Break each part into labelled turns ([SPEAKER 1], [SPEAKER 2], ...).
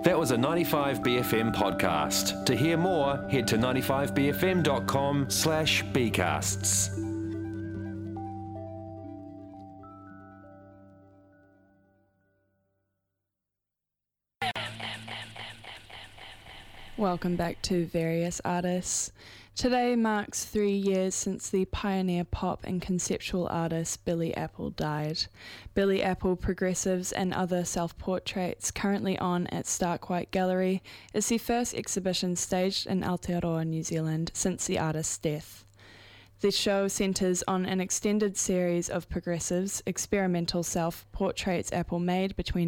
[SPEAKER 1] That was a 95BFM podcast. To hear more, head to 95bfm.com/bcasts.
[SPEAKER 2] Welcome back to Various Artists. Today marks 3 years since the pioneer pop and conceptual artist Billy Apple died. Billy Apple Progressives and Other Self-Portraits, currently on at Stark White Gallery, is the first exhibition staged in Aotearoa, New Zealand since the artist's death. The show centres on an extended series of progressives, experimental self-portraits Apple made between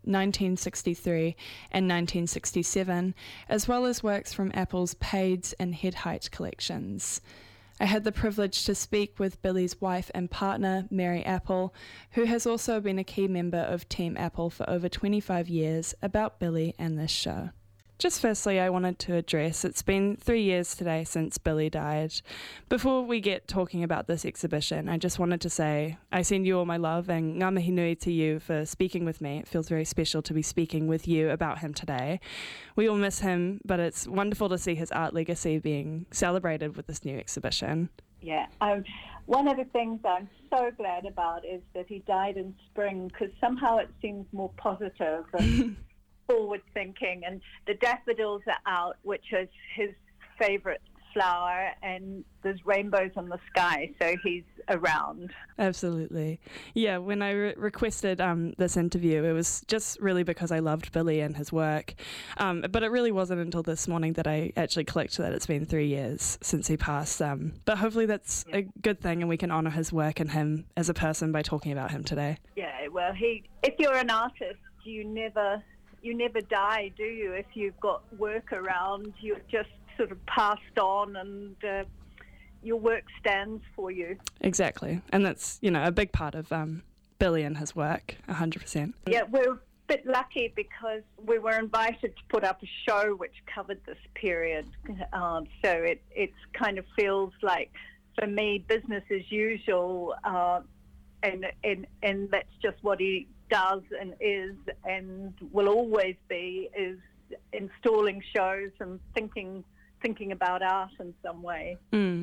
[SPEAKER 2] 1963 and 1967, as well as works from Apple's Paids and Head Height collections. I had the privilege to speak with Billy's wife and partner, Mary Apple, who has also been a key member of Team Apple for over 25 years, about Billy and this show. Just firstly, I wanted to address, it's been 3 years today since Billy died. Before we get talking about this exhibition, I just wanted to say I send you all my love and ngā mihi nui to you for speaking with me. It feels very special to be speaking with you about him today. We all miss him, but it's wonderful to see his art legacy being celebrated with this new exhibition.
[SPEAKER 3] Yeah, one of the things I'm so glad about is that he died in spring, because somehow it seems more positive and forward thinking, and the daffodils are out, which is his favourite flower, and there's rainbows in the sky, so he's around.
[SPEAKER 2] Absolutely. Yeah, when I requested this interview, it was just really because I loved Billy and his work, but it really wasn't until this morning that I actually clicked that it's been 3 years since he passed, but hopefully that's a good thing, and we can honour his work and him as a person by talking about him today.
[SPEAKER 3] Yeah, well, if you're an artist, you never die, do you? If you've got work around, you're just sort of passed on, and your work stands for you.
[SPEAKER 2] Exactly. And that's, a big part of Billy and his work, 100%.
[SPEAKER 3] Yeah, we're a bit lucky because we were invited to put up a show which covered this period. So it kind of feels like, for me, business as usual, and that's just what he does and is and will always be, is installing shows and thinking about art in some way.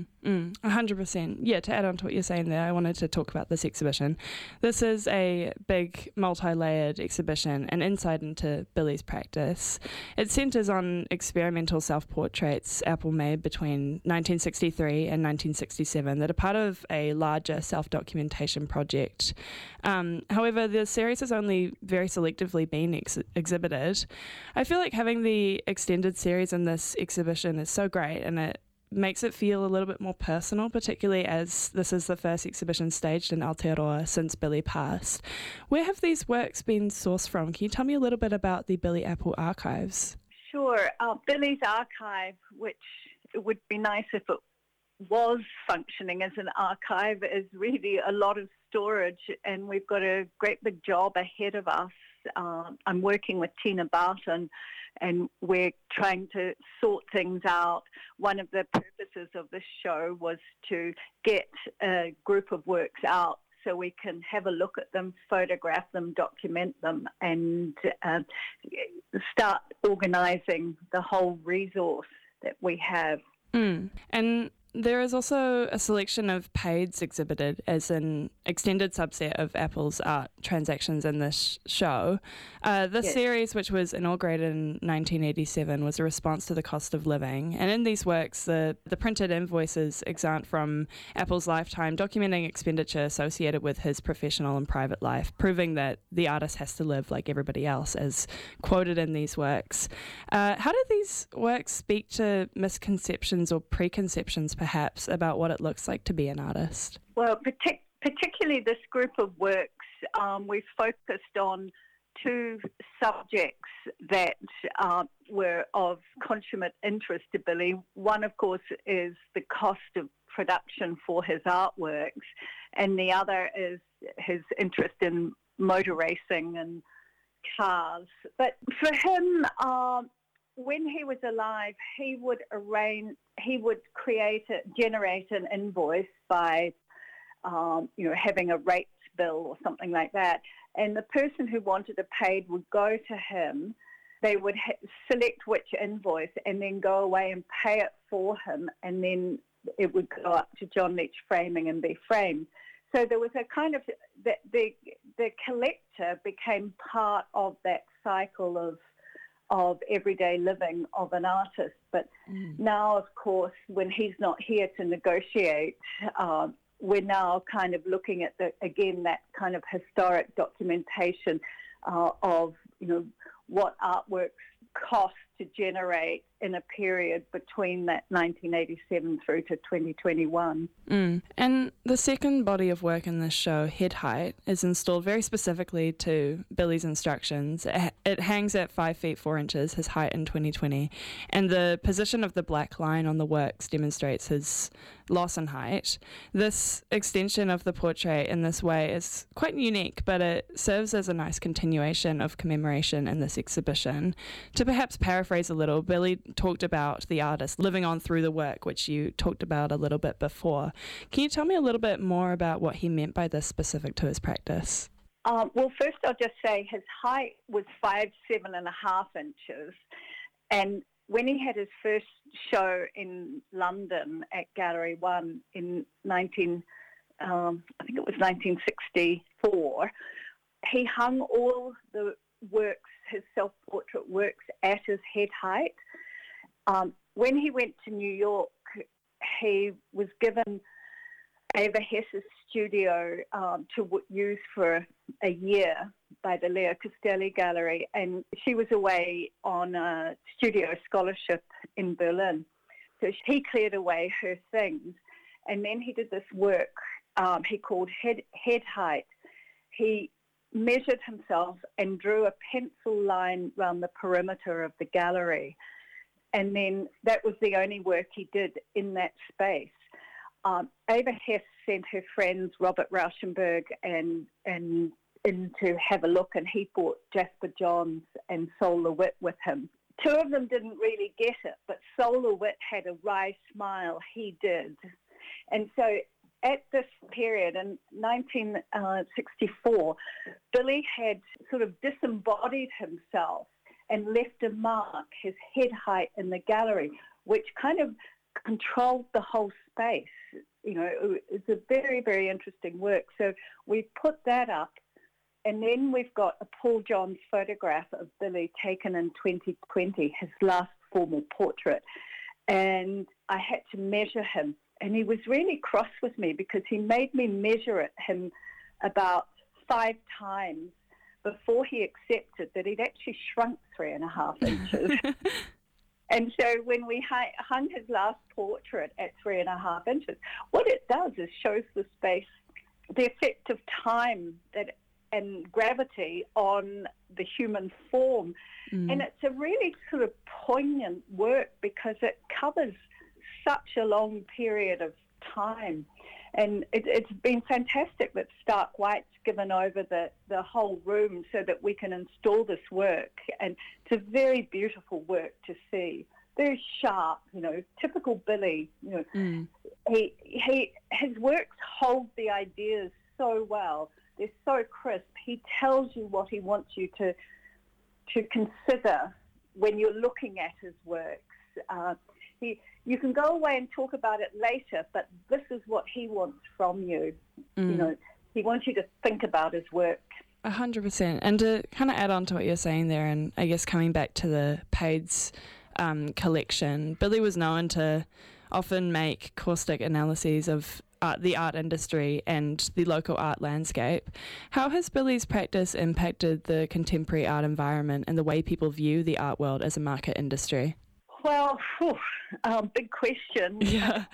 [SPEAKER 2] 100%. Yeah, to add on to what you're saying there, I wanted to talk about this exhibition. This is a big multi-layered exhibition, an insight into Billy's practice. It centres on experimental self-portraits Apple made between 1963 and 1967 that are part of a larger self-documentation project. However, the series has only very selectively been exhibited. I feel like having the extended series in this exhibition is so great, and it makes it feel a little bit more personal, particularly as this is the first exhibition staged in Aotearoa since Billy passed. Where have these works been sourced from? Can you tell me a little bit about the Billy Apple archives?
[SPEAKER 3] Sure. Billy's archive, which it would be nice if it was functioning as an archive, is really a lot of storage, and we've got a great big job ahead of us. I'm working with Tina Barton, and we're trying to sort things out. One of the purposes of this show was to get a group of works out so we can have a look at them, photograph them, document them, and start organising the whole resource that we have.
[SPEAKER 2] And there is also a selection of Paids exhibited as an extended subset of Apple's art transactions in this show. This series, which was inaugurated in 1987, was a response to the cost of living. And in these works, the printed invoices exeunt from Apple's lifetime, documenting expenditure associated with his professional and private life, proving that the artist has to live like everybody else, as quoted in these works. How do these works speak to misconceptions or preconceptions, perhaps, about what it looks like to be an artist?
[SPEAKER 3] Well, particularly this group of works, we've focused on two subjects that were of consummate interest to Billy. One, of course, is the cost of production for his artworks, and the other is his interest in motor racing and cars. But for him, when he was alive, he would generate an invoice by, having a rates bill or something like that. And the person who wanted it paid would go to him they would select which invoice and then go away and pay it for him, and then it would go up to John Leach Framing and be framed. So there was a kind of, the collector became part of that cycle of everyday living of an artist. But now, of course, when he's not here to negotiate, we're now kind of looking at, that kind of historic documentation of, what artworks cost to generate in a period between that 1987 through to 2021.
[SPEAKER 2] And the second body of work in this show, Head Height, is installed very specifically to Billy's instructions. It hangs at 5 feet 4 inches, his height in 2020, and the position of the black line on the works demonstrates his loss in height. This extension of the portrait in this way is quite unique, but it serves as a nice continuation of commemoration in this exhibition. To perhaps paraphrase a little, Billy talked about the artist living on through the work, which you talked about a little bit before. Can you tell me a little bit more about what he meant by this specific to his practice?
[SPEAKER 3] Well, first I'll just say his height was 5'7.5" inches, and when he had his first show in London at Gallery 1 in I think it was 1964, he hung all the works, his self-portrait works, at his head height. When he went to New York, he was given Ava Hess's studio to use for a year by the Leo Castelli Gallery, and she was away on a studio scholarship in Berlin. So he cleared away her things, and then he did this work he called Head Height. He measured himself and drew a pencil line around the perimeter of the gallery, and then that was the only work he did in that space. Ava Hess sent her friends Robert Rauschenberg and in to have a look, and he brought Jasper Johns and Sol LeWitt with him. Two of them didn't really get it, but Sol LeWitt had a wry smile, he did. And so at this period, in 1964, Billy had sort of disembodied himself and left a mark, his head height, in the gallery, which kind of controlled the whole space. It's a very, very interesting work. So we put that up, and then we've got a Paul Johns photograph of Billy taken in 2020, his last formal portrait. And I had to measure him, and he was really cross with me because he made me measure him about 5 times before he accepted that he'd actually shrunk 3.5 inches. And so when we hung his last portrait at 3.5 inches, what it does is shows the space, the effect of time and gravity on the human form. And it's a really sort of poignant work because it covers such a long period of time. And it's been fantastic that Stark White's given over the whole room so that we can install this work. And it's a very beautiful work to see. Very sharp, typical Billy. His works hold the ideas so well. They're so crisp. He tells you what he wants you to consider when you're looking at his works. You can go away and talk about it later, but this is what he wants from you. He wants you to think about his work.
[SPEAKER 2] 100%. And to kind of add on to what you're saying there, and I guess coming back to the Pades collection, Billy was known to often make caustic analyses of the art industry and the local art landscape. How has Billy's practice impacted the contemporary art environment and the way people view the art world as a market industry?
[SPEAKER 3] Well, big question.
[SPEAKER 2] Yeah.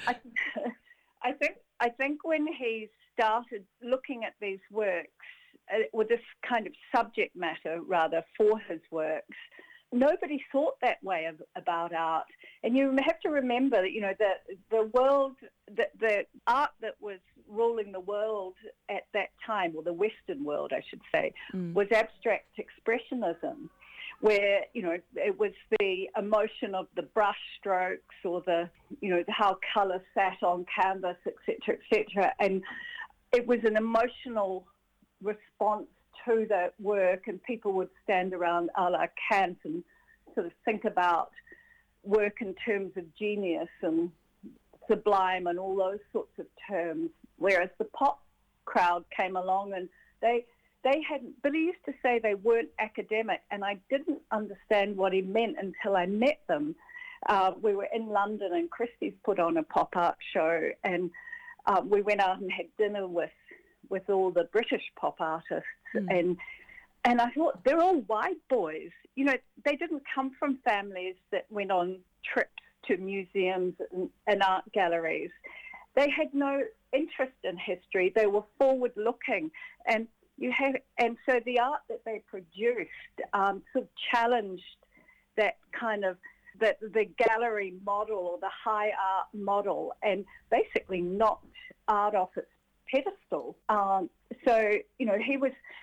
[SPEAKER 3] I think when he started looking at these works, with this kind of subject matter rather for his works, nobody thought that way about art. And you have to remember that, the world, the art that was ruling the world at that time, or the Western world, I should say, was abstract expressionism, where, it was the emotion of the brush strokes or how colour sat on canvas, etc., etc. And it was an emotional response to that work, and people would stand around a la Kant and sort of think about work in terms of genius and sublime and all those sorts of terms, whereas the pop crowd came along and Billy used to say they weren't academic, and I didn't understand what he meant until I met them. We were in London and Christie's put on a pop art show, and we went out and had dinner with all the British pop artists, and I thought, they're all white boys. You know, they didn't come from families that went on trips to museums and art galleries. They had no interest in history. They were forward-looking, and so the art that they produced sort of challenged that kind of the gallery model or the high art model, and basically knocked art off its pedestal. So you know, he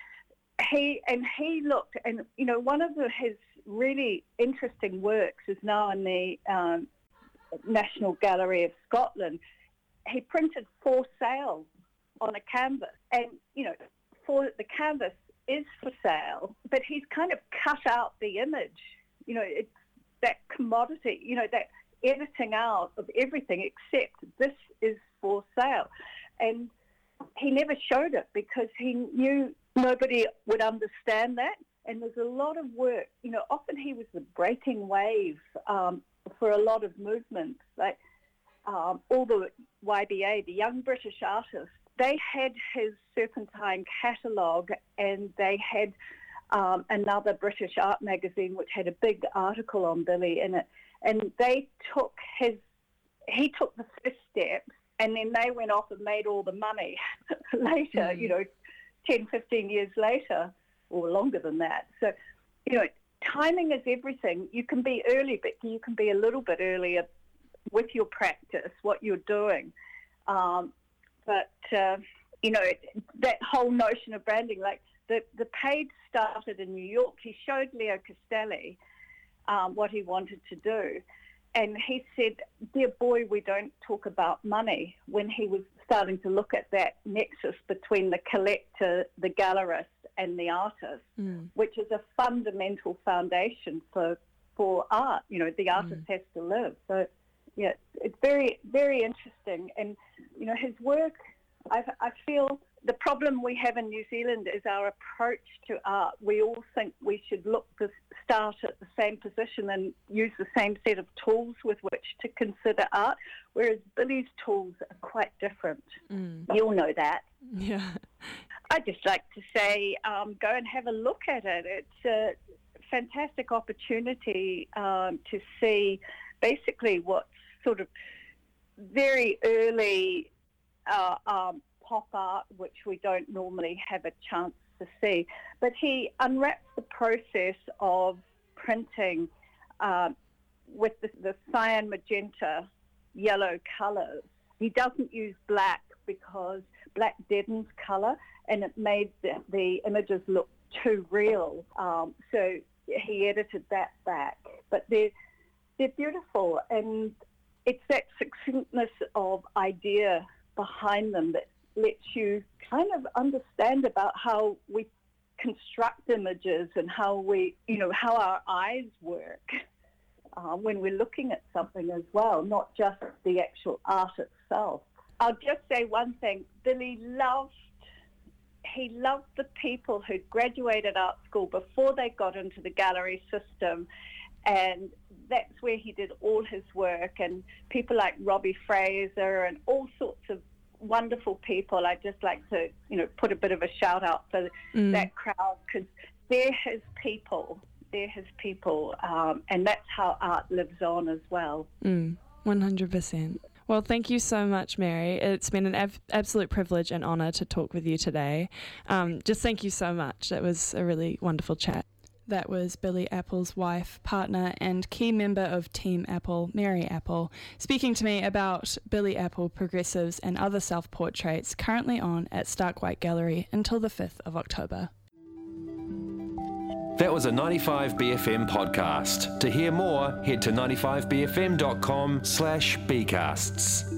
[SPEAKER 3] looked, and you know, one of his really interesting works is now in the National Gallery of Scotland. He printed For Sale on a canvas, and you know, for the canvas is for sale, but he's kind of cut out the image. You know, it's that commodity, you know, that editing out of everything except this is for sale. And he never showed it because he knew nobody would understand that. And there's a lot of work, you know, often he was the breaking wave for a lot of movements, like all the YBA, the Young British Artists. They had his Serpentine catalogue, and they had another British art magazine which had a big article on Billy in it. And he took the first steps, and then they went off and made all the money later, you know, 10, 15 years later, or longer than that. So, you know, timing is everything. You can be early, but you can be a little bit earlier with your practice, what you're doing. But you know, that whole notion of branding, like the page started in New York. He showed Leo Castelli what he wanted to do. And he said, dear boy, we don't talk about money, when he was starting to look at that nexus between the collector, the gallerist, and the artist, which is a fundamental foundation for art. You know, the artist has to live. So, yeah, it's very, very interesting. And, you know, his work, I feel the problem we have in New Zealand is our approach to art. We all think we should start at the same position and use the same set of tools with which to consider art, whereas Billy's tools are quite different. You'll know that.
[SPEAKER 2] Yeah.
[SPEAKER 3] I'd just like to say, go and have a look at it. It's a fantastic opportunity to see basically what's sort of very early pop art, which we don't normally have a chance to see. But he unwraps the process of printing with the cyan, magenta, yellow colours. He doesn't use black because black deadens colour, and it made the images look too real. So he edited that back. But they're beautiful, and it's that succinctness of idea behind them that lets you kind of understand about how we construct images and how how our eyes work when we're looking at something as well, not just the actual art itself. I'll just say one thing. Billy loved the people who graduated art school before they got into the gallery system, and that's where he did all his work, and people like Robbie Fraser and all sorts of wonderful people. I'd just like to, put a bit of a shout out for that crowd, because they're his people. And that's how art lives on as well.
[SPEAKER 2] 100%. Well, thank you so much, Mary. It's been an absolute privilege and honour to talk with you today. Just thank you so much. That was a really wonderful chat. That was Billy Apple's wife, partner, and key member of Team Apple, Mary Apple, speaking to me about Billy Apple Progressives and other self-portraits currently on at Stark White Gallery until the 5th of October.
[SPEAKER 1] That was a 95BFM podcast. To hear more, head to 95bfm.com/bcasts.